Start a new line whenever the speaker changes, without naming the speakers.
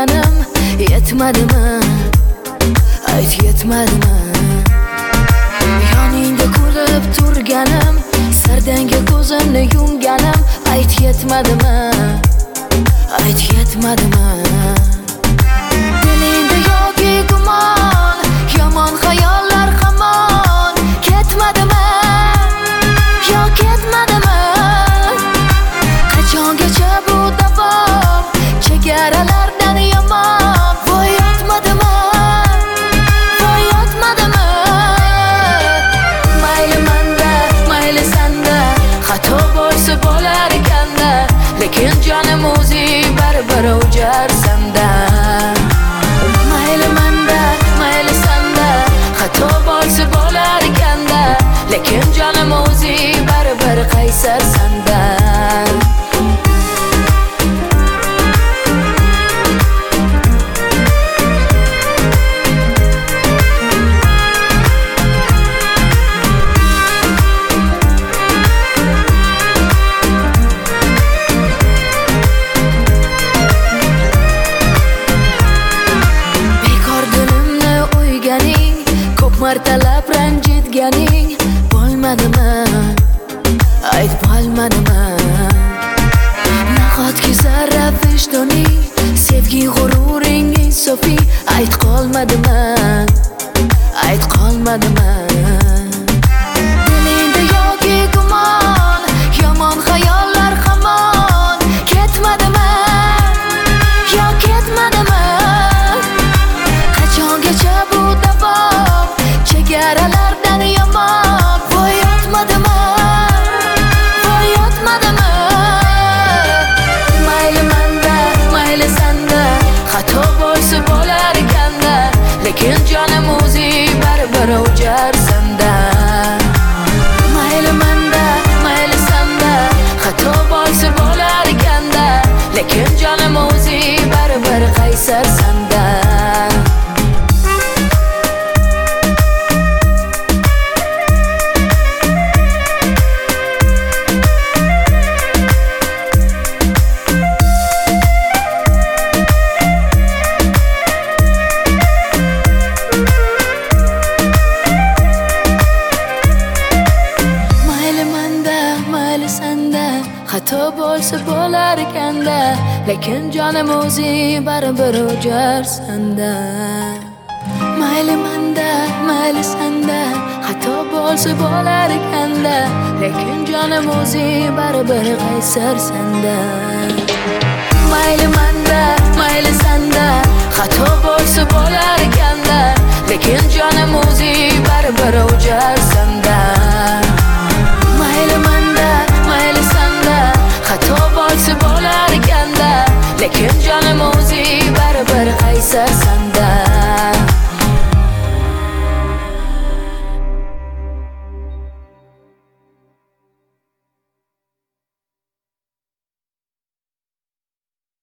turganim yetmadimi? Ayt yetmadimi? Yoningda kulib turganim, sardanga ko'zimni yumganim, ayt yetmadimi? Ayt yetmadimi? Dilingda yoki gumon, yomon xayollar hamon ketmadimi? Yo ketmadimi? Qachongacha bu davom, chegaralardan yomon, voy yotmadimi? Voy yotmadimi? Mayli manda, mayli sanda, xato bo'lsa bo'lar ekanda, lekin jonim o'zing baribir o'jarsanda. Mayli manda, mayli sanda, xato bo'lsa bo'lar ekanda, lekin jonim o'zing baribir qaysarsanda. Martalab ranjitganing bo'lmadimi? Ayt bo'lmadimi? Nahotki zarra vijdoning, sevgi g'ururing insofiy, ayt qolmadimi? Ayt qolmadimi? Dilingda yoki gumon, yomon xayollar hamon ketmadimi? Yo ketmadimi? Qachongacha bu davom, chegaralardan yomon, voy yotmadimi? Voy yotmadimi? Mayli manda, mayli sanda, xato bo'lsa bo'lar ekanda, lekin jonim o'zing baribir o'jarsanda. Mayli manda, mayli sanda, xato bo'lsa bo'lar ekanda, lekin jonim o'zing baribir qaysarsanda. Xato bo'lsa bo'lar ekanda, lekin jonim o'zing baribir o'jarsanda. Mayli manda, mayli sanda, xato bo'lsa bo'lar ekanda, lekin jonim o'zing baribir qaysarsanda. Mayli manda, mayli sanda, xato bo'lsa bo'lar ekanda, lekin jonim o'zing baribir o'jarsanda.